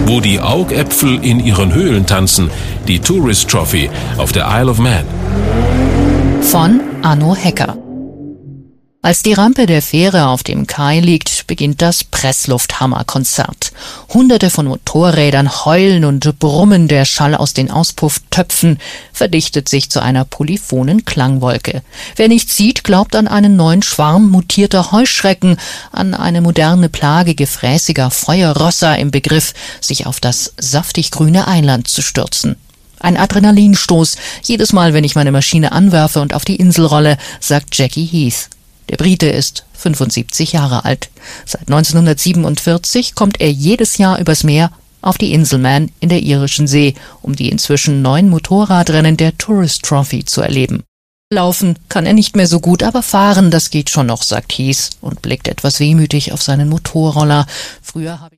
Wo die Augäpfel in ihren Höhlen tanzen, die Tourist Trophy auf der Isle of Man. Von Arno Hecker. Als die Rampe der Fähre auf dem Kai liegt, beginnt das Presslufthammer-Konzert. Hunderte von Motorrädern heulen und brummen, der Schall aus den Auspufftöpfen verdichtet sich zu einer polyphonen Klangwolke. Wer nichts sieht, glaubt an einen neuen Schwarm mutierter Heuschrecken, an eine moderne Plage gefräßiger Feuerrösser im Begriff, sich auf das saftig grüne Eiland zu stürzen. Ein Adrenalinstoß, jedes Mal, wenn ich meine Maschine anwerfe und auf die Insel rolle, sagt Jackie Heath. Der Brite ist 75 Jahre alt. Seit 1947 kommt er jedes Jahr übers Meer auf die Insel Man in der irischen See, um die inzwischen 9 Motorradrennen der Tourist Trophy zu erleben. Laufen kann er nicht mehr so gut, aber fahren, das geht schon noch, sagt Heath und blickt etwas wehmütig auf seinen Motorroller. Früher habe ich